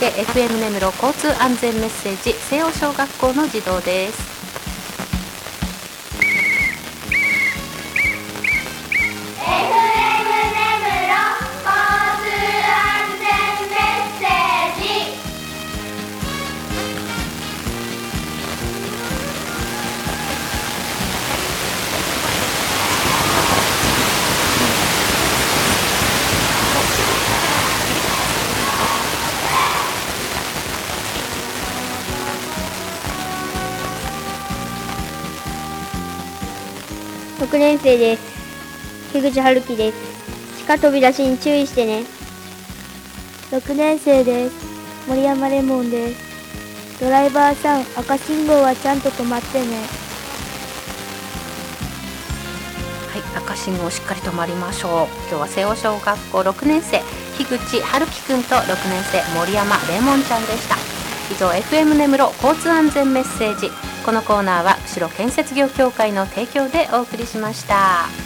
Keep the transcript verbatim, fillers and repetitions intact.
て エフエム 根室交通安全メッセージ、西尾小学校の児童です。 ろくねん生です。樋口春樹です。鹿飛び出しに注意してね。 ろくねん生です。森山レモンです。ドライバーさん、赤信号はちゃんと止まってね。 はい、赤信号しっかり止まりましょう。今日は西尾小学校ろくねん生、樋口春樹くんとろくねん生森山レモンちゃんでした。以上 エフエム 根室交通安全メッセージ、このコーナーは釧路建設業協会の提供でお送りしました。